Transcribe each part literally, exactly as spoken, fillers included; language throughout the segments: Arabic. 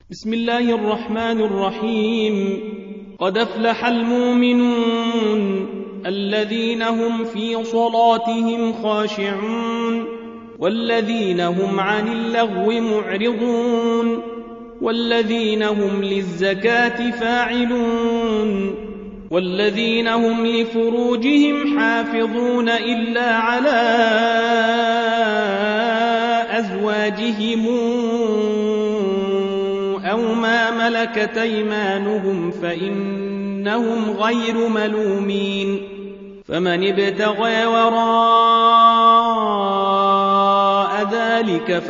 بسم الله الرحمن الرحيم. قد أفلح المؤمنون الذين هم في صلاتهم خاشعون والذين هم عن اللغو معرضون والذين هم للزكاة فاعلون والذين هم لفروجهم حافظون إلا على أزواجهم أو ما ملكت أيمانهم فإنهم غير ملومين. فمن ابتغى وراء ذلك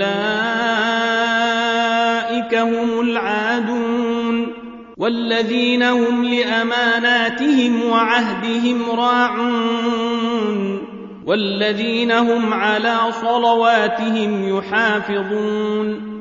فأولئك هم العادون والذين هم لأماناتهم وعهدهم راعون والذين هم على صلواتهم يحافظون.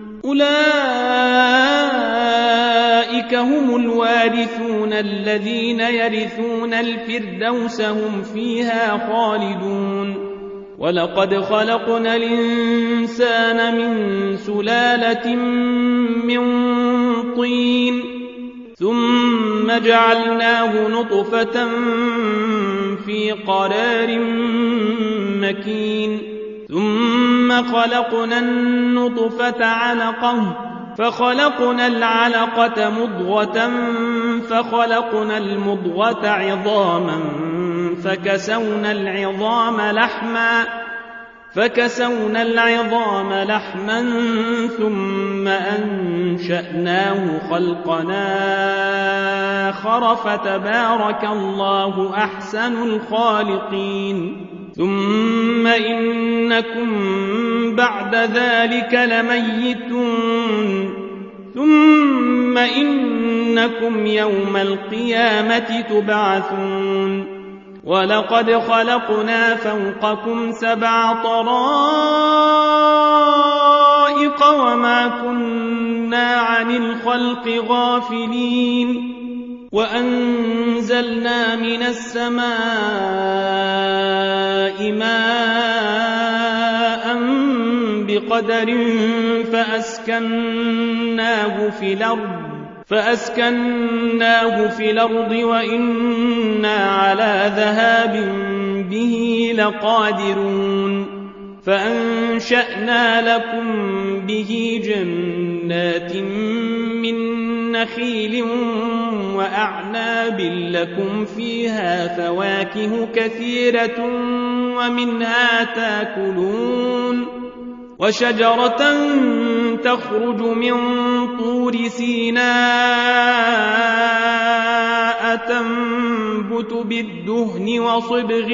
أولئك هم الوارثون الذين يرثون الفردوس هم فيها خالدون. ولقد خلقنا الإنسان من سلالة من طين ثم جعلناه نطفة في قرار مكين ثم خلقنا النطفة علقة فخلقنا العلقة مضغة فخلقنا المضغة عظاما فكسونا العظام لحما فكسونا العظام لحما ثم أنشأناه خلقنا آخر فتبارك الله أحسن الخالقين. ثم إنكم بعد ذلك لميتون ثم إنكم يوم القيامة تبعثون. ولقد خلقنا فوقكم سبع طرائق وما كنا عن الخلق غافلين. وأنزلنا من السماء ماء بقدر فأسكناه في الأرض فأسكناه في الأرض وإنا على ذهاب به لقادرون. فأنشأنا لكم به جنات من نخيل وأعناب لكم فيها فواكه كثيرة ومنها تاكلون. وشجرة تخرج من طور سيناء تنبت بالدهن وصبغ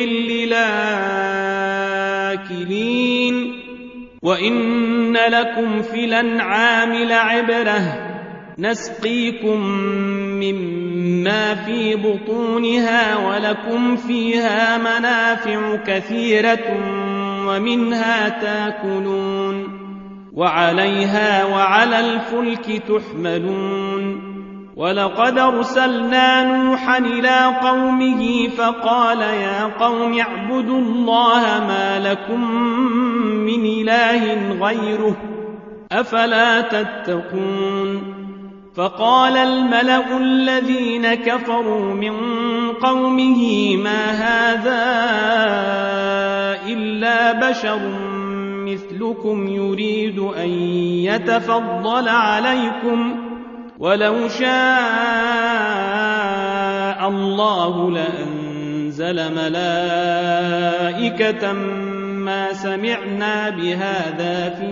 للآكلين. وإن لكم في الأنعام لعبرة نسقيكم مما في بطونها ولكم فيها منافع كثيرة ومنها تاكلون وعليها وعلى الفلك تحملون. ولقد أرسلنا نوحا إلى قومه فقال يا قوم اعبدوا الله ما لكم من إله غيره أفلا تتقون. فقال الملأ الذين كفروا من قومه ما هذا إلا بشر مثلكم يريد أن يتفضل عليكم ولو شاء الله لأنزل ملائكة ما سمعنا بهذا في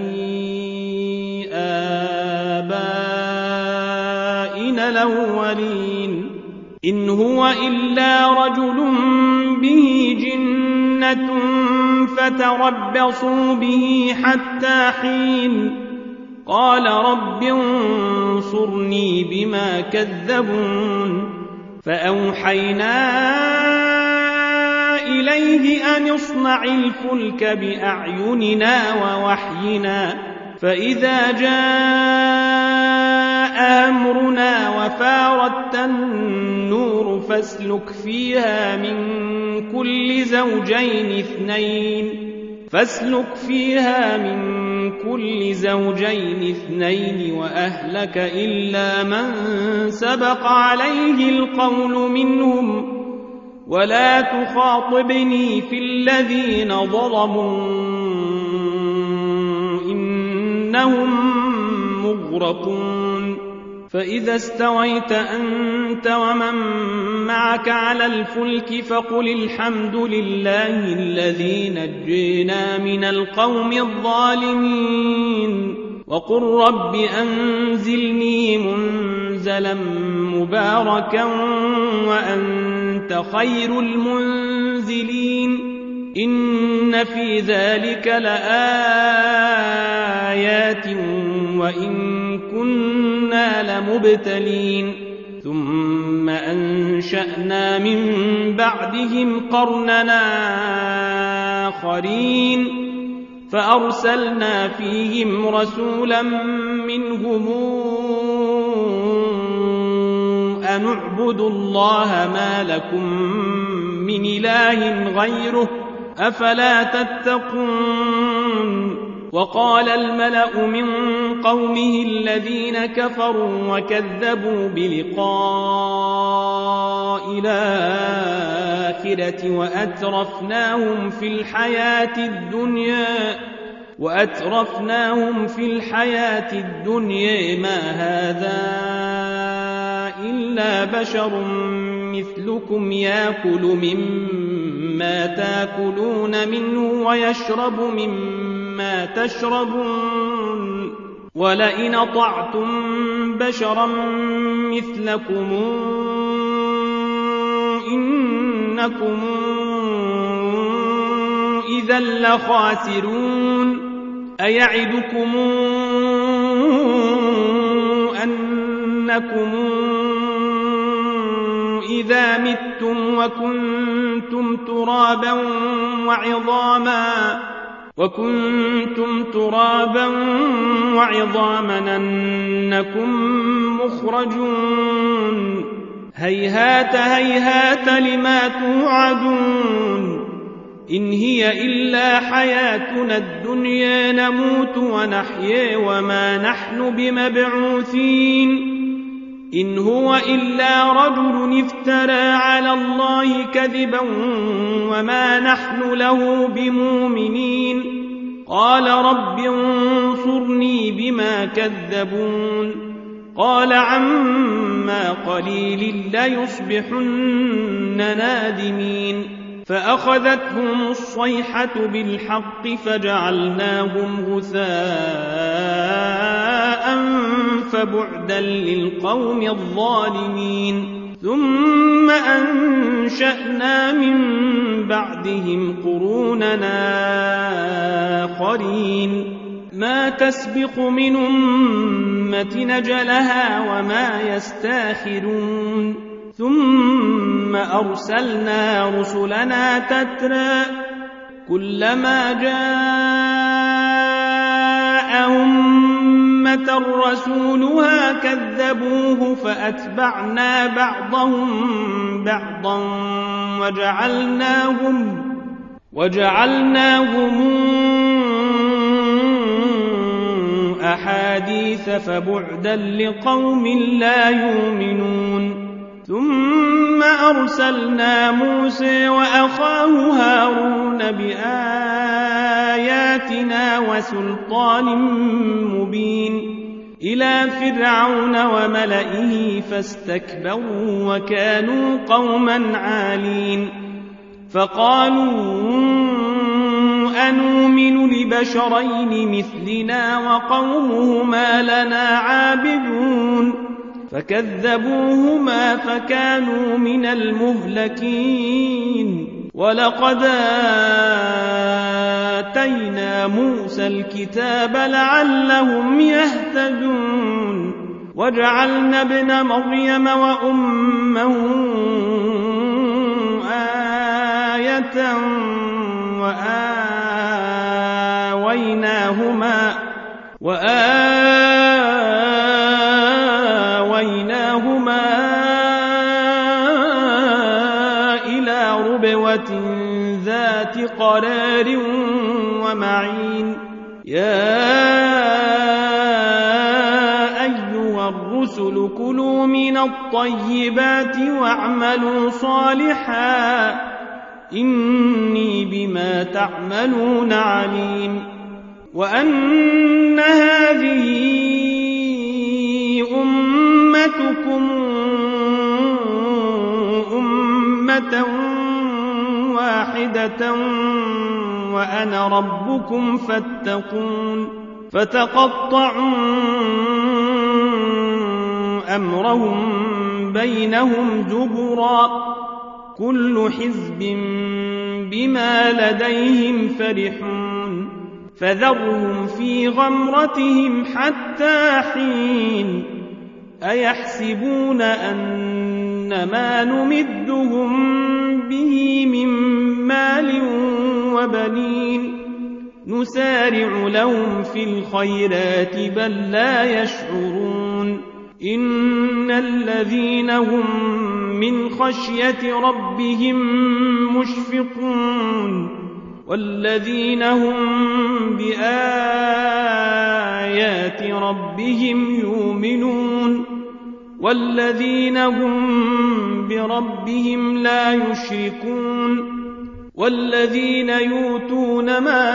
آبائنا الأولين إن هو إلا رجل به جنة فتربصوا به حتى حين. قال رب انصرني بما كذبون. فأوحينا إليه أن اصنع الفلك بأعيننا ووحينا فإذا جاء أمرنا وفارت النور فاسلك فيها من كل زوجين اثنين فاسلك فيها من كل زوجين اثنين وأهلك إلا من سبق عليه القول منهم ولا تخاطبني في الذين ظلموا إنهم مغرقون فإذا استويت أنت ومن معك على الفلك فقل الحمد لله الذي نجينا من القوم الظالمين وقل رب أنزلني منزلا مباركا وأنت خير المنزلين إن في ذلك لآيات وإن كنا لمبتلين ثم أنشأنا من بعدهم قرننا آخرين فأرسلنا فيهم رسولا منهم أن اعبدوا الله ما لكم من إله غيره أفلا تتقون وقال الملأ من قومه الذين كفروا وكذبوا بلقاء الآخرة وأترفناهم في الحياة الدنيا وأترفناهم في الحياة الدنيا ما هذا إلا بشر مثلكم يأكل مما تأكلون منه ويشرب مما تشربون ولئن أطعتم بشرا مثلكم إنكم إذا لخاسرون أيعدكم أنكم إذا متم وكنتم ترابا وعظاما وكنتم ترابا وعظاما أنكم مخرجون هيهات هيهات لما توعدون إن هي إلا حياتنا الدنيا نموت ونحيا وما نحن بمبعوثين إن هو إلا رجل افترى على الله كذبا وما نحن له بمؤمنين قال رب انصرني بما كذبون قال عما قليل ليصبحن نادمين فأخذتهم الصيحة بالحق فجعلناهم غثاء فبعدا للقوم الظالمين ثم أنشأنا من بعدهم قروننا آخرين ما تسبق من أمة نجلها وما يستاخرون ثم أرسلنا رسلنا تترى كلما جاء أمة رسولها كذبوه فأتبعنا بعضهم بعضا وجعلناهم وجعلناهم أحاديث فبعدا لقوم لا يؤمنون ثم أرسلنا موسى وأخاه هارون بآياتنا وسلطان مبين إلى فرعون وملئه فاستكبروا وكانوا قوما عالين فقالوا أنؤمن لبشرين مثلنا وقومهما لنا عابدون فكذبوهما فكانوا من المهلكين ولقد آتينا موسى الكتاب لعلهم يهتدون وجعلنا ابن مريم وأمه آية وآويناهما وآويناهما إلى ربوة ذات قرار ومعين يا الرسل كلوا من الطيبات واعملوا صالحا إني بما تعملون عليم وأن هذه أمتكم أمة واحدة وأنا ربكم فاتقون فتقطعوا أمرهم بينهم زبرا كل حزب بما لديهم فرحون فذرهم في غمرتهم حتى حين أيحسبون أن ما نمدهم به من مال وبنين نسارع لهم في الخيرات بل لا يشعرون إن الذين هم من خشية ربهم مشفقون والذين هم بآيات ربهم يؤمنون والذين هم بربهم لا يشركون والذين يؤتون ما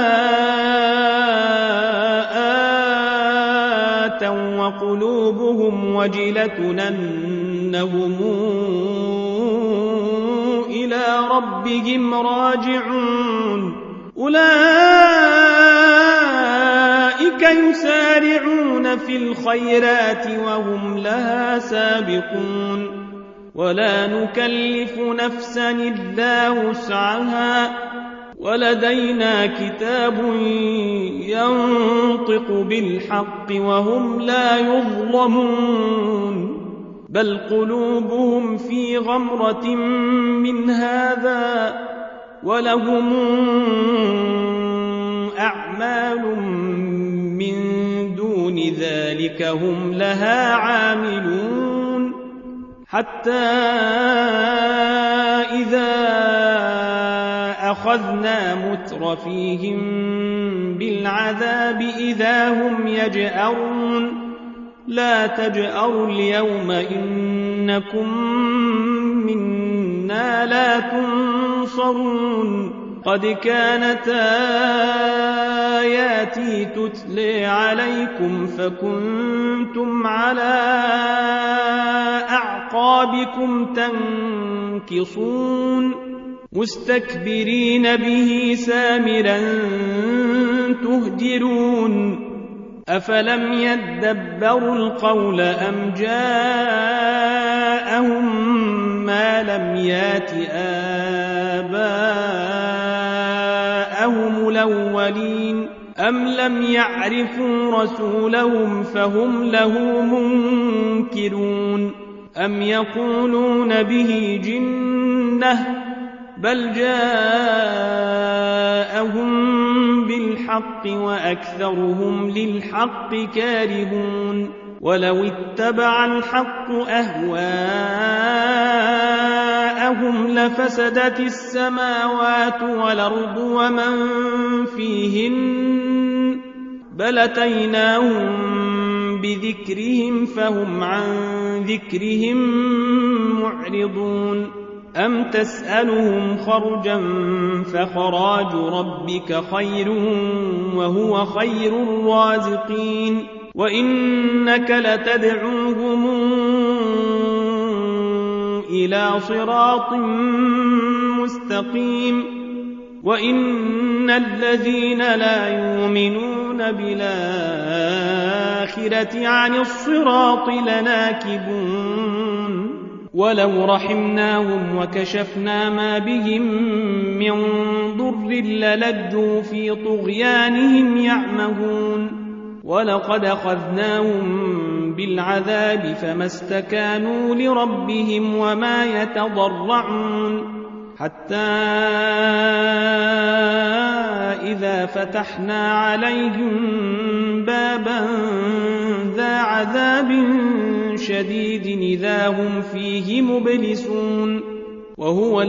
آتوا وقلوبهم وجلة أنهم إلى ربهم راجعون أولئك يسارعون في الخيرات وهم لها سابقون ولا نكلف نفسا إلا وسعها ولدينا كتاب ينطق بالحق وهم لا يظلمون بل قلوبهم في غمرة من هذا ولهم أعمال من دون ذلك هم لها عاملون حتى إذا أخذنا مترفيهم بالعذاب إذا هم يجأرون لا تجأروا اليوم إنكم منا لا تنصرون قد كانت آياتي تتلى عليكم فكنتم على أعقابكم تنكصون مستكبرين به سامرا تهجرون أفلم يدبروا القول أم جاءهم ما لم يات آباءهم الأولين أم لم يعرفوا رسولهم فهم له منكرون أم يقولون به جنة بل جاءهم بالحق وأكثرهم للحق كارهون ولو اتبع الحق أهواءهم لفسدت السماوات والأرض ومن فيهن بل أتيناهم بذكرهم فهم عن ذكرهم معرضون أم تسألهم خرجا فخراج ربك خير وهو خير الرازقين وإنك لتدعوهم إلى صراط مستقيم وإن الذين لا يؤمنون بالآخرة عن الصراط لناكبون ولو رحمناهم وكشفنا ما بهم من ضر للجوا في طغيانهم يعمهون ولقد أخذناهم بالعذاب فما استكانوا لربهم وما يتضرعون حتى إذا فتحنا عليهم بابا ذا عذاب شديد إذا هم فيه مبلسون وهو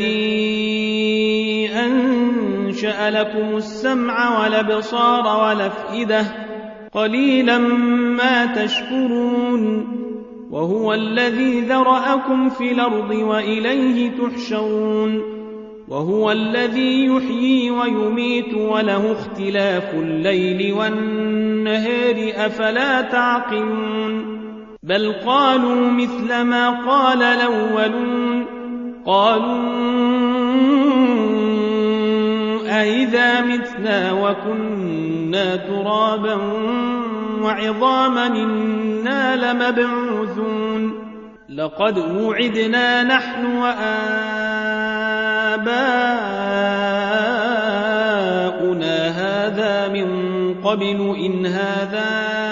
الذي أنشأ لكم السمع والأبصار والأفئدة قليلا ما تشكرون وهو الذي ذرأكم في الأرض وإليه تحشرون وهو الذي يحيي ويميت وله اختلاف الليل والنهار أفلا تعقلون بل قالوا مثل ما قال الأولون قالوا أئذا متنا وكنا ترابا وعظاما إنا لمبعوثون لقد وعدنا نحن وآباؤنا هذا من قبل إن هذا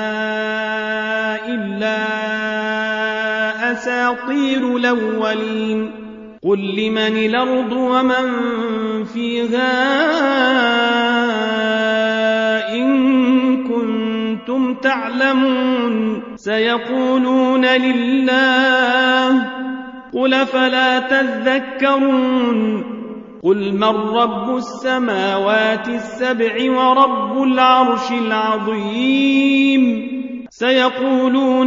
إلا أساطير الأولين قل لمن الأرض ومن فيها إن كنتم تعلمون سيقولون لله قل فلا تذكرون قل من رب السماوات السبع ورب العرش العظيم سيقولون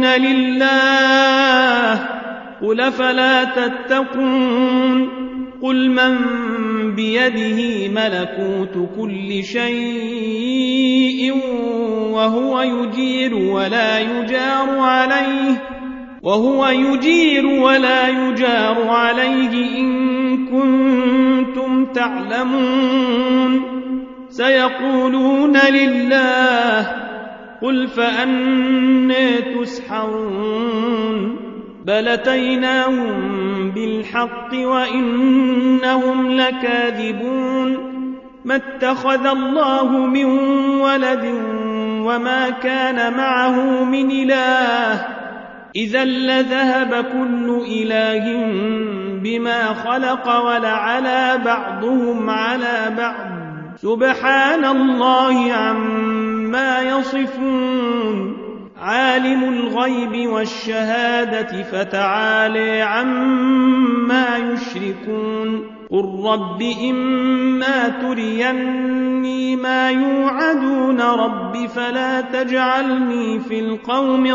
لله قل فلا تتقون قل من بيده ملكوت كل شيء وهو يجير ولا يجار عليه وهو يجير ولا يجار عليه إن كنتم تعلمون سيقولون لله قل فأنى تسحرون بل أتيناهم بالحق وإنهم لكاذبون ما اتخذ الله من ولد وما كان معه من إله إذا لذهب كل إله بما خلق ولعلى بعضهم على بعض سبحان الله عما يصفون عالم الغيب والشهادة فتعالى عما يشركون قل رب إما تريني ما يوعدون رب فلا تجعلني في القوم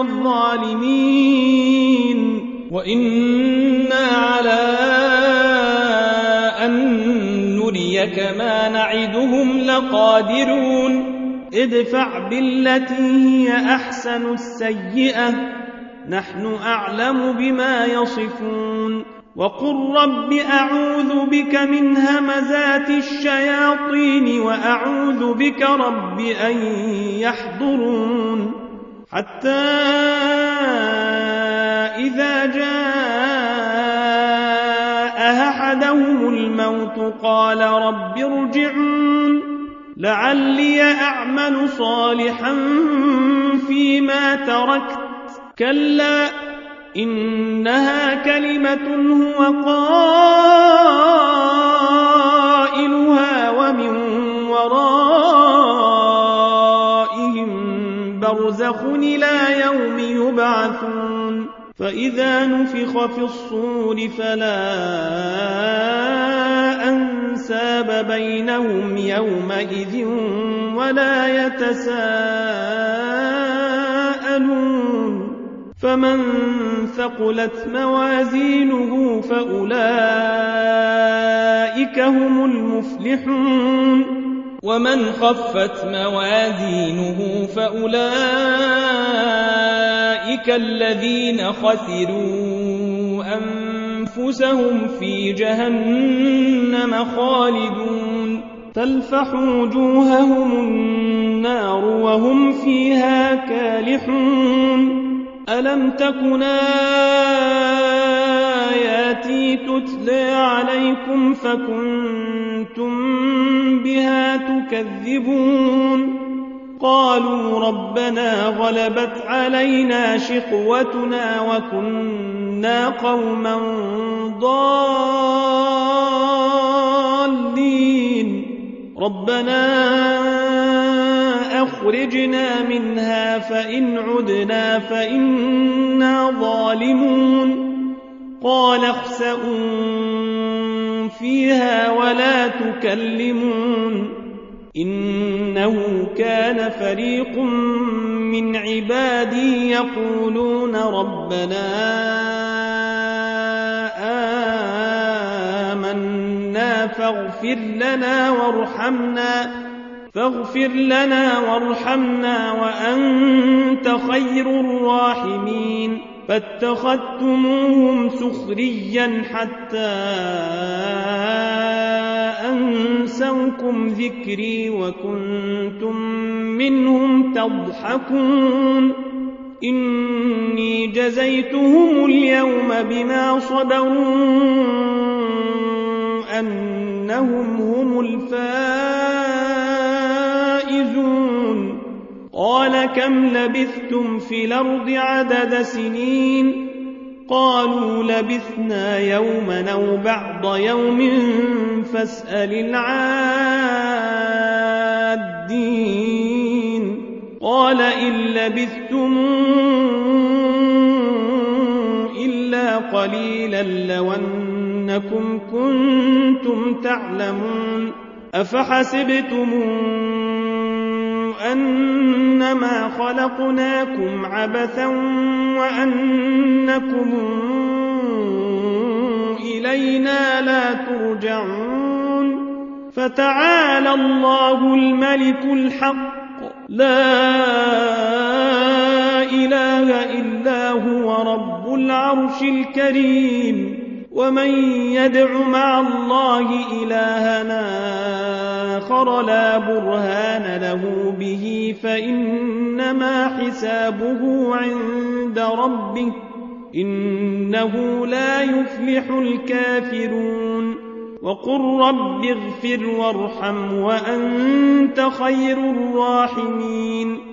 الظالمين وإنا على أن نريك ما نعدهم لقادرون ادفع بالتي هي أحسن السيئة نحن أعلم بما يصفون وقل رب أعوذ بك من همزات الشياطين وأعوذ بك رب أن يحضرون حتى إذا جاء أحدهم الموت قال رب ارجعون لعلي أعمل صالحا فيما تركت كلا إنها كلمة هو قائلها ومن ورائهم برزخ إلى يوم يبعثون فإذا نفخ في الصور فلا أنساب بينهم يومئذ ولا يتساءلون فمن ثقلت موازينه فأولئك هم المفلحون ومن خفت موازينه فأولئك الذين خسروا أنفسهم في جهنم خالدون تلفح وجوههم النار وهم فيها كالحون ألم تكن آياتي تتلى عليكم فكنتم بها تكذبون قالوا ربنا غلبت علينا شقوتنا وكنا قوما ضالين ربنا أخرجنا منها فإن عدنا فإنا ظالمون قال اخسئوا فيها ولا تكلمون إنه كان فريق من عبادي يقولون ربنا آمنا فاغفر لنا وارحمنا فاغفر لنا وارحمنا وأنت خير الراحمين فاتخذتموهم سخريا حتى أنسوكم ذكري وكنتم منهم تضحكون إني جزيتهم اليوم بما صبروا أنهم هم الفائزون قال كم لبثتم في الأرض عدد سنين قالوا لبثنا يوما أو بعض يوم فاسأل العادين قال إن لبثتم إلا قليلا لو أنكم كنتم تعلمون أفحسبتم أنما خلقناكم عبثا وأنكم إلينا لا ترجعون فتعالى الله الملك الحق لا إله إلا هو رب العرش الكريم ومن يدع مع الله إلهنا آخر لا برهان له به فإنما حسابه عند ربه إنه لا يفلح الكافرون وقل رب اغفر وارحم وأنت خير الراحمين